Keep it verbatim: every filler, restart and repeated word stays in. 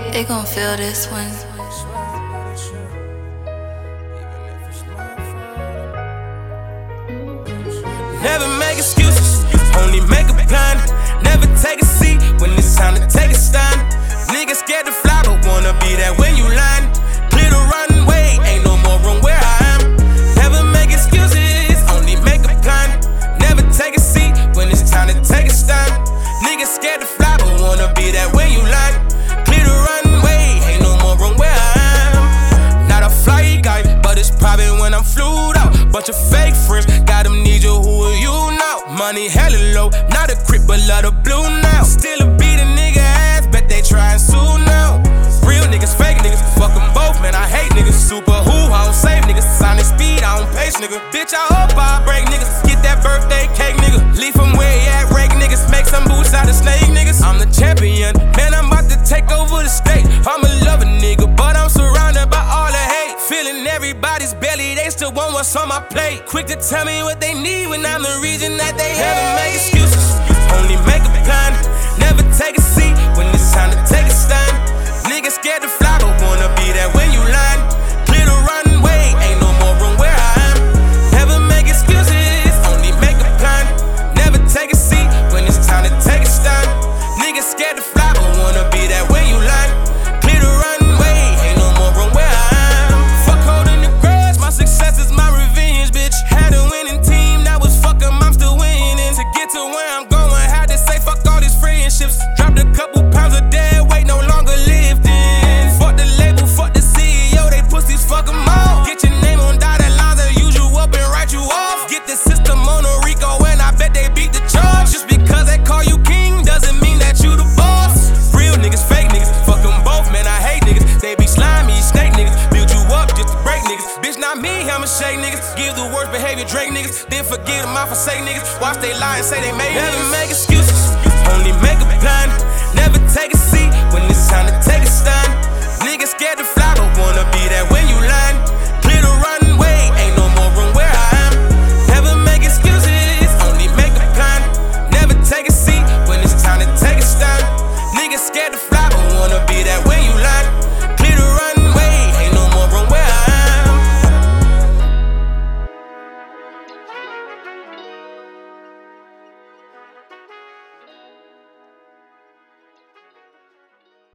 They gon' feel this one. Never make excuses, only make a plan. Never take a seat when it's time to take a stand. Niggas scared to fly, but wanna be there when you land. Clear the runway, ain't no more room where I am. Never make excuses, only make a plan. Never take a seat when it's time to take a stand. Niggas scared to fly, but wanna be there when you land. Clear the runway, ain't no more room where I am. Not a fly guy, but it's private when I'm flued out. Bunch of fake friends, got them need you, who are you now? Money hella low, not a crip, but love the blue now. Still a beat a nigga ass, bet they try and sue now. Real niggas, fake niggas, fuck them both, man, I hate niggas. Super who, I don't save niggas, Sonic speed, I don't pace nigga. Bitch, I hope I break niggas, get that birthday cake nigga. Leave from where he at, rake niggas, make some boots out of snake niggas. I'm the champion, man, I'm about to take over the state. I'm a lover nigga, but I'm surrounded by all the hate. Feeling everybody's belly, they still want what's on my plate. Quick to tell me what they need when I'm the reason that they hate. Never make excuses, only make a plan. Never take a seat when it's time to take a stand. Niggas scared to fly, but wanna be there when you land. Clear the runway, ain't no more room where I am. Never make excuses, only make a plan. Never take a seat when it's time to take a stand. Niggas scared to fly, but wanna be there when you land. Clear the runway, ain't no more room where I am. Fuck holding the grudge, my success is my revenge, bitch. Had a winning team, that was fuck 'em, I'm still winning. To get to where I'm going, had to say fuck all these friendships. Dropped a couple pounds of dead weight, no longer lived in. Fuck the label, fuck the C E O, they pussies, fuck 'em all. Get your name on dotted lines, they'll use you up and write you off. Get the system on a Rico, and I bet they beat the charge. Just because they call you king, doesn't mean that you the boss. Real niggas, fake niggas, fuck 'em both, man, I hate niggas. They be slimy, snake niggas, build you up just to break niggas. Bitch, not me, I'ma shake niggas. Give the worst behavior, Drake niggas. Then forget them, I forsake niggas. Watch they lie and say they made niggas. Never make excuses, only make a plan. Never take a seat when it's time to take a stand. Niggas scared to fly.